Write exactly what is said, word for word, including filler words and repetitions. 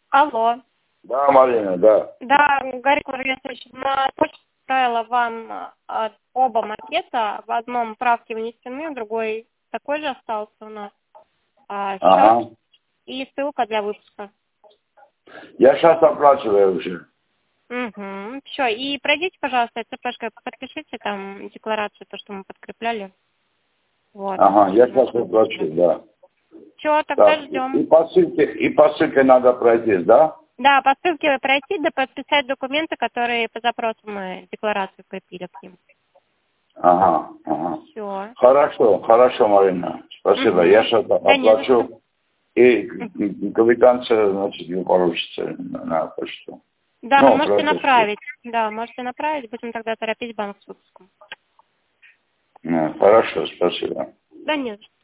Алло. Да, Марина, да. Да, Гарри Курьевич, на почту отправила вам а, оба макета. В одном правки внесены, другой такой же остался у нас. А, Ага. счет и ссылка для выпуска. Я сейчас оплачиваю уже. Угу. Все, и пройдите, пожалуйста, ЦПшкой, подпишите там декларацию, то, что мы подкрепляли. Вот. Ага, я сейчас оплачу, да. Все, тогда Так, ждем. и по ссылке, и по ссылке надо пройти, да? Да, по ссылке пройти, да подписать документы, которые по запросу мы декларацию прикрепили к ним. Ага, ага. Все. Хорошо, хорошо, Марина. Спасибо. Угу. Я сейчас Да не за что. оплачу. И квитанция, значит, не получится на, на почту. Да, Ну, можете пропуск. направить. Да, можете направить, будем тогда торопить банк с выпуском. Ну, хорошо, спасибо. Да нет.